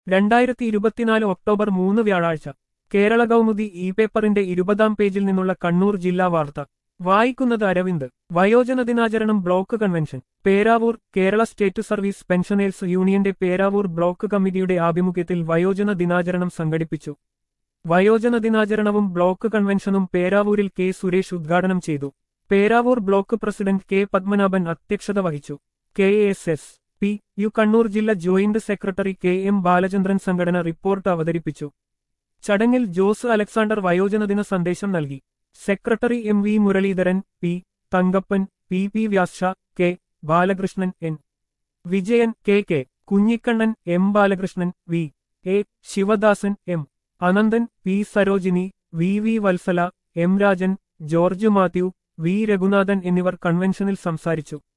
2024 October 3 വ്യാഴാഴ്ച Kerala Kaumudi E പേപ്പറിന്റെ 20-ാം പേജിൽ നിന്നുള്ള കണ്ണൂർ ജില്ലാ വാർത്ത വായിക്കുന്നത് അരവിന്ദ്. വയോജന ദിനാചരണം block convention Peravoor. Kerala state service pensioners യൂണിയന്റെ പേരാവൂർ ബ്ലോക്ക് കമ്മിറ്റിയുടെ ആഭിമുഖ്യത്തിൽ വയോജന ദിനാചരണം സംഘടിപ്പിച്ചു. വയോജന ദിനാചരണവും ബ്ലോക്ക് കൺവെൻഷനും പേരാവൂരിൽ കെ സുരേഷ് ഉദ്ഘാടനം ചെയ്തു. Peravoor block president K Padmanabhan അധ്യക്ഷത വഹിച്ചു. കെ.എസ്.എസ്. യു കണ്ണൂർ ജില്ലാ ജോയിന്റ് സെക്രട്ടറി കെ.എം. ബാലചന്ദ്രൻ സംഘടന റിപ്പോർട്ട് അവതരിപ്പിച്ചു. ചടങ്ങിൽ ജോസ് അലക്സാണ്ടർ വയോജനദിന സന്ദേശം നൽകി. Secretary M V. Muraleedharan, P. Thankappan, P. Vyasa, K. Balakrishnan, N. Vijayan, K. Kunhikannan, M. Balakrishnan, V. A. Sivadasan, M. Ananthan, P. Sarojini, V. Vatsala, M. Rajan, George Mathew, V. Raghunathan എന്നിവർ കൺവെൻഷനിൽ സംസാരിച്ചു.